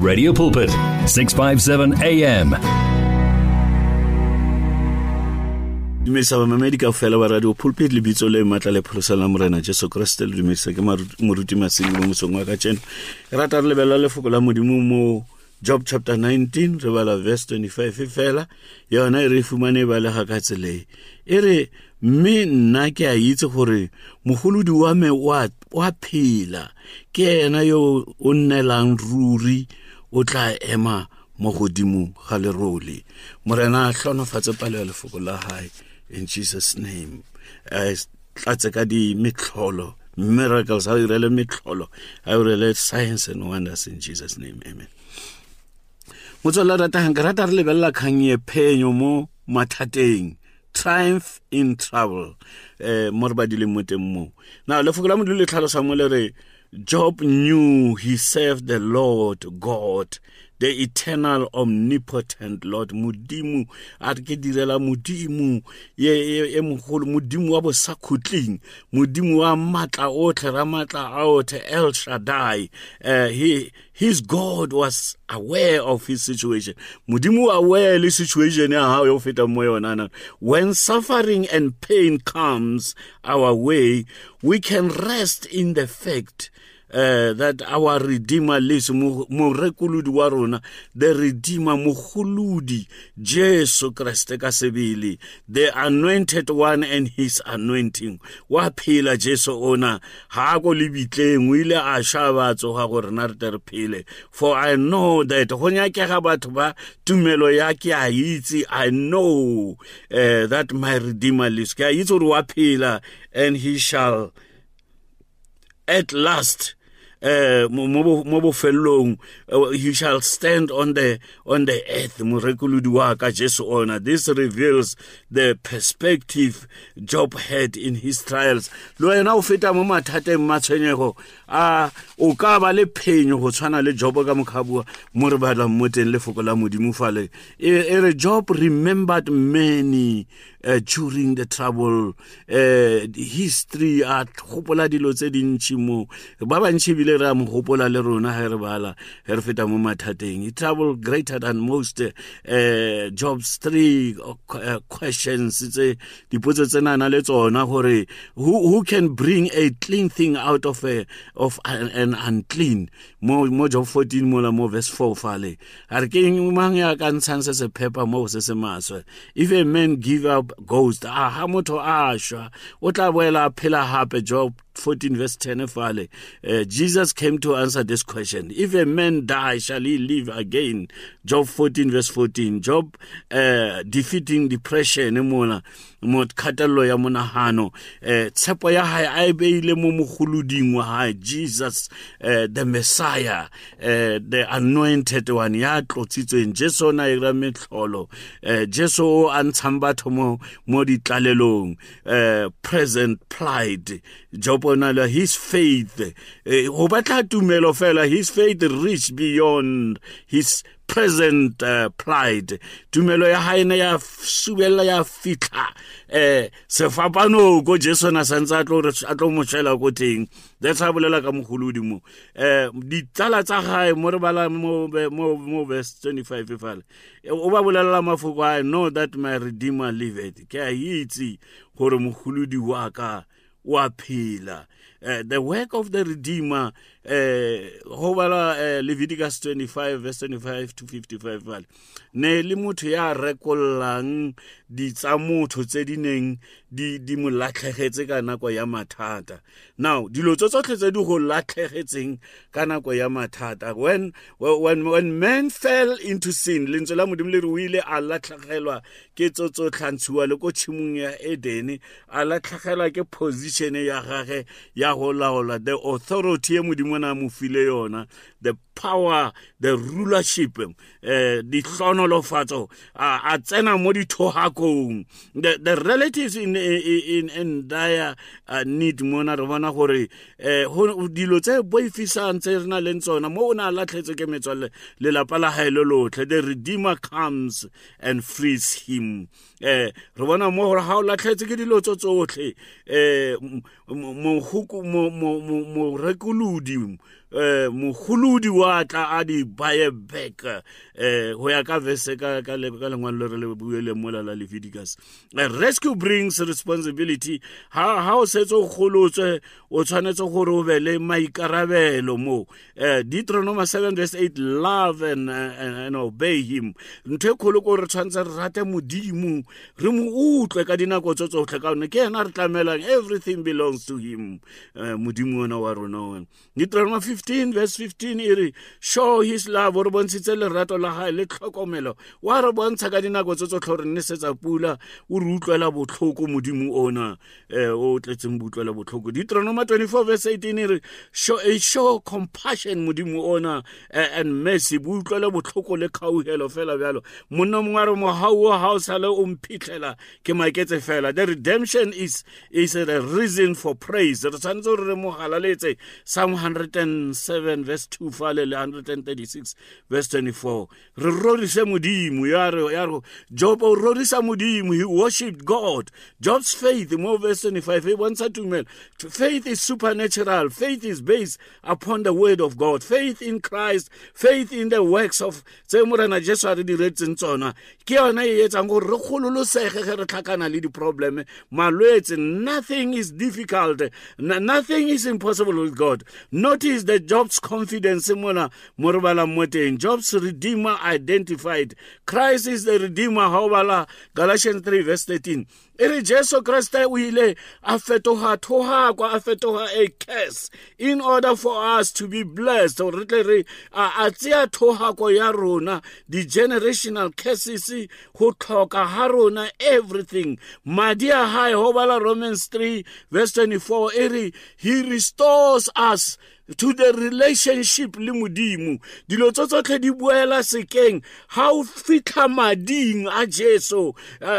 Radio Pulpit, 657 AM. Dumedisa mamedi ka fela wa Radio Pulpit le bitso le matla le pholosa la morena Jesu Kriste le dumedisa ke moruti masedi mo mosong wa ka tsena rata re lebella lefoko la modimo mo Job chapter 19 re bala verse 25 fela yona re fumane ba le ga ka tsele ere mme nna ke a itse gore mogolodi wa me wa phela ke ena yo o nnelang ruri o tla ema mo godimo ga lerole morena hlonofatse palo ya lefoko la hae in Jesus name tlatse ka di mitlholo miracles ha irele mitlholo ha irele signs and wonders in Jesus name amen motsola rata hangrata re lebella khanye phenyo mo mathateng triumph in trouble morbadi le moteng mo na lefoko la modimo le tlhalosa mo le re Job knew he served the Lord God, the eternal omnipotent Lord. Mudimu atke direla mudimu ye mogolo mudimu wa bo sakhutling mudimu wa matla otle ra matla out El Shaddai. His God was aware of his situation. Mudimu aware of the situation how you fit mo yona. When suffering and pain comes our way, we can rest in the fact that our Redeemer lives, morekuludi wa rona, the Redeemer mogoludi Jesu Kriste ka sebele, the anointed one and his anointing. Wa phela Jesu ona ha go libitleng o ile a shaba tsoga gore na re tere phele. For I know that go nyakega batho ba tumelo ya ke a itse, I know that my Redeemer lives. Ke a itse gore wa phela and he shall at last mobo fellong he shall stand on the earth morekuludi wa ka Jesu ona. This reveals the perspective Job had in his trials. Lo yena o feta mo mathateng matshwenyego o ka ba le phenyo go tshwana le Job ka mokhabua mo re batla mmoteng lefoko la modimo fale ere Job remembered many during the trouble history at gopola dilo tse dintsi mo ba bantsi bile ra mo gopola le rona ha re bala he re feta mo mathateng trouble greater than most. Job's 3 questions tse dipotso tsena na le tsona gore who can bring a clean thing out of an unclean mo Job 14 mo verse 4 fale are ke mang ya ka ntshang se phepa mo se se maswe. If a man give up ghost ha motho a shwa o tla boela phela hape. Job 14 verse 10 fale Jesus came to answer this question. If a man die, shall he live again? Job 14 verse 14. Job defeating depression mo khatelo ya monahano tshepo ya hae a beile mo mogoloding wa hae Jesus the Messiah, the anointed one ya tlotsitsweng Jesu na ira metlholo Jesu o antshang batho mo ditlalelong present plight. Job ona his faith o batla tumelo fela his faith reached beyond his present plight. Tumelo ya haine ya subela ya fitla sefapano go Jesu na santsa atlo mo tshela go teng. That's how bolela ka mogolodi mo ditsala tsa gae mo re bala mo verse 25 fale o ba bolela mafoko I know that my Redeemer liveth. Ke a itse gore mogolodi wa ka wa phela. The work of the Redeemer Leviticus 25 verse 25 to 55 ne le motho ya rekollang di tsa motho tse dineng di mo latlhegetse ka nako ya mathata. Now dilo tsotlhe tse di go latlhegetseng ka nako ya mathata when man fell into sin lentswe la modimo le re o ile a latlhegelwa ke tsotsotlhantshiwa le ko tshimong ya Eden a latlhegelwa ke position ya gage ya go laola the authority e modimo na mo file yona, the power, the rulership, the hlonolofatso a tsena mo dithohakong. The relatives in dire need mona re bona gore dilo tse boifisang tse rena le tsona mo ona latlhetse ke metswalle le lapa la haelo lotlhe. The Redeemer comes and frees him. Re bona mo gore ha o latlhetse ke dilo tsotlhe mo rekuludi mogolodi wa tla a di buy back ho ya ka verse ka lengwalo le buele mola la Leviticus. Rescue brings responsibility. How setso kholotswe o tshwanetse gore o be le maikarabelo mo. Deuteronomy 7 verse 8, love and obey him. Ntwe kholo go re tshwanetse re rate modimo, re mo utlwe ka dinako tsotlhe ka one ke ena re tlamelang, everything belongs to him. Modimo ona wa rona. Deuteronomy 15 verse 15 iri show his love o re bontshitse lerato la hae le tlhokomelo wa re bontsha ka dinako tsotlhe re nnesetsa pula o re utlwela botlhoko modimo ona o tletseng butlwela botlhoko. Deuteronomy 24 verse 18 iri show compassion modimo ona and mercy butlwela botlhoko le khauhelo fela bjalo. Monna mongwe re mohau ha o sale o mphitlela ke maketse fela. The redemption is a reason for praise. Re tshwanetse re mo galaletse Psalm 107 verse 2 fale le 136 verse 24. Re rorise modimo yaro Job o rorisa modimo, he worshipped God. Job's faith mo verse 25 he wants to melt. Faith is supernatural. Faith is based upon the word of God. Faith in Christ, faith in the works of tse morena Jesu a re diretseng tsona ke yona e etsang gore re kgololosege ge re tlhakana le di problem malwetse. Nothing is difficult, nothing is impossible with God. Notice that Job's confidence mona morobala moteng. Job's redeemer identified. Christ is the redeemer. How bala Galatians 3 verse 13. Ere Jesu Kriste o ile a fetoha thoha kwa a fetoha a curse in order for us to be blessed. Or re a tsia thoha kwa ya rona the generational curses ho tlhoka ha rona everything. Madia high ho bala Romans 3 verse 24. Ere he restores us to the relationship le modimo. Dilo tsotlhe di boela sekeng ha o fitla mading a Jesu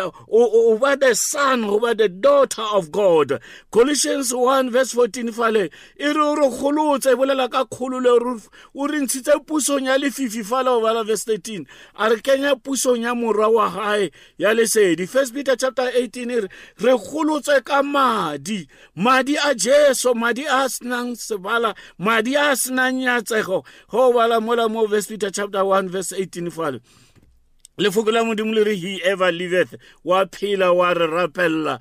over the son, over the daughter of God. Colossians 1 verse 14 fale e re golotse bolela ka khololo o re ntshitse pusong ya lefifi fale over verse 13 a re kenya pusong ya morwa wa hae ya lesedi. 1 Peter chapter 18 re golotse ka madi a Jesu, madi a snang sebala, madi a snang nyatsego ho bala mola mo 1 Peter chapter 1 verse 18 fale lefoko la modimo le re he ever liveth wa phela wa re rapella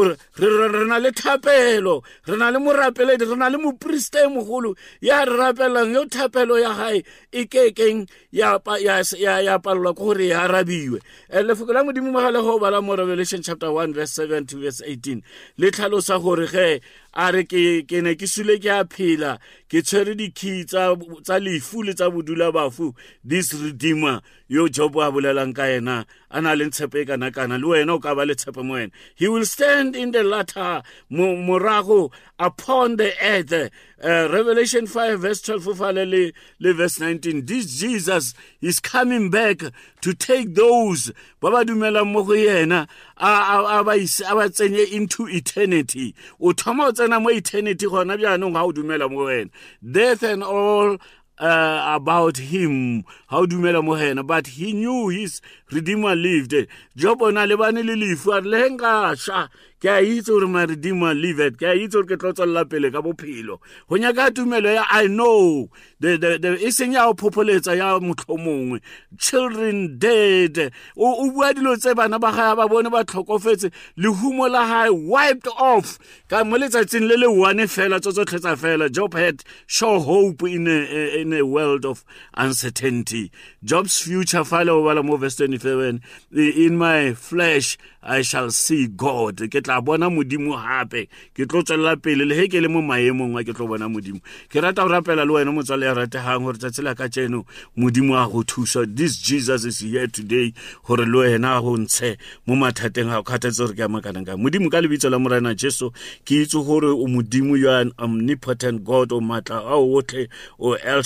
re na le thapelo, re na le morapeledi, re na le mopriste mogolo ya re rapellang yo thapelo ya hae e kekeng ya palwa go re ya rabiwe. Lefoko la modimo magale ho bala mo Revelation chapter 1 verse 7 to verse 18 le tlhalosa gore ge a re ke ne ke sule ke a phela ke tshwere dikhi tsa lefu le tsa bodula bafu. This redeemer yo Job a bolelang ka ena ana le tshepe kana le wena o ka ba le tshepe mo wena. He will stand in the latter morago upon the earth. Revelation 5 verse 12 le verse 19. This Jesus is coming back to take those ba ba dumelang mo go yena a ba tsenye into eternity. O thoma o tsena mo eternity gona bjanong ha o dumela mo wena. Death and all about him how dumela mo hena, but he knew his redeemer lived. Job ona le bane le lefu a lenga sha ke a itse gore my redeemer lived, ke a itse gore ke tlotsalla pele ka bophelo go nyaka tumelo ya I know the iseng ya o populetsa ya motlhomongwe. Children dead o bua dilo tse bana ba ga ba bone ba tlhokofetse le humo la hae wiped off ka mo letsatsing le le one fela tsotlhetsa fela. Job had show hope in a world of uncertainty. Job's future follow wala mo verse 27. In my flesh I shall see God. Ke tla bona modimo hape, ke tlo tswela pele le he ke le mo maemong wa ke tlo bona modimo. Ke rata go rapela le wena motswale ya ratehang gore tsatsela ka tseno modimo a go thusa. This Jesus is here today gore le wena go ntshe mo mathateng ha o khathetse gore ke makana ka modimo ka lebitso la morena Jesu. Ke itse gore o modimo you are an omnipotent God o matla a otlhe o El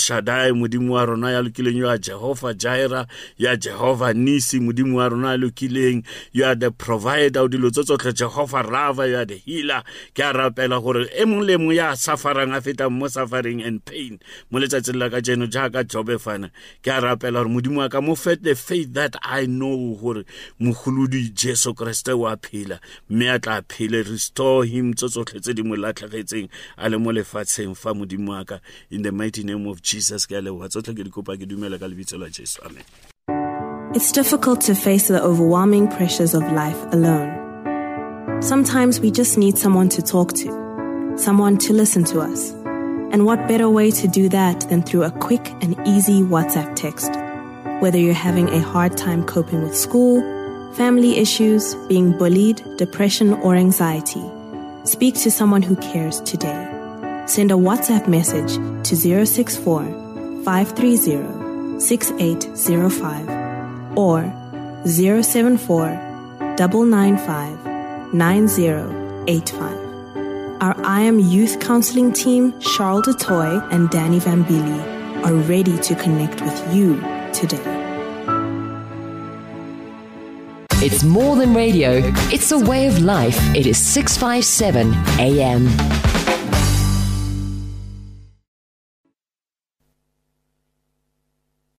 Shaddai, modimo wa rona ya lokileng. You are Jehovah Jireh, you are Jehovah Nisi, modimo wa rona ya lokileng. You are the provider o dilo tsotlhe, Jehovah Rava, you are the healer. Ke a rapela gore e mong le mong ya safarang a feta mo suffering and pain mo letsatsing la ka jeno jaaka Job fana. Ke a rapela gore modimo wa ka mo fet the faith that I know gore mogolodi Jesu Kriste wa phela, mme a tla phele. Restore him tsotlhe tse di mo latlhegetseng a le mo lefatsheng fa modimo wa ka, in the mighty name of Jesus. Ke a leboga tsotlhe ke di kopa ke dumela ka lebitso la Jesu, amen. It's difficult to face the overwhelming pressures of life alone. Sometimes we just need someone to talk to, someone to listen to us. And what better way to do that than through a quick and easy WhatsApp text? Whether you're having a hard time coping with school, family issues, being bullied, depression, or anxiety, speak to someone who cares today. Send a WhatsApp message to 064-530-6805 or 074-995-9085. Our I Am Youth Counseling team, Charles DeToy and Danny Vambili, are ready to connect with you today. It's more than radio. It's a way of life. It is 657 AM.